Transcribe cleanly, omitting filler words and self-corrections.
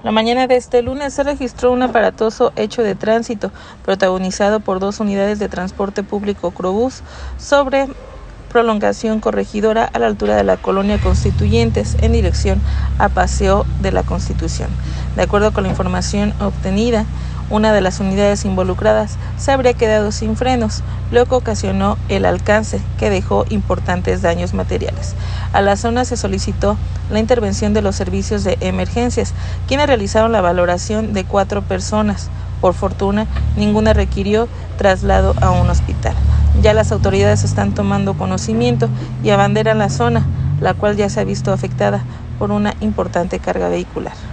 La mañana de este lunes se registró un aparatoso hecho de tránsito protagonizado por dos unidades de transporte público Crobús sobre prolongación Corregidora a la altura de la colonia Constituyentes en dirección a Paseo de la Constitución. De acuerdo con la información obtenida, una de las unidades involucradas se habría quedado sin frenos, lo que ocasionó el alcance que dejó importantes daños materiales. A la zona se solicitó la intervención de los servicios de emergencias, quienes realizaron la valoración de 4 personas. Por fortuna, ninguna requirió traslado a un hospital. Ya las autoridades están tomando conocimiento y abanderan la zona, la cual ya se ha visto afectada por una importante carga vehicular.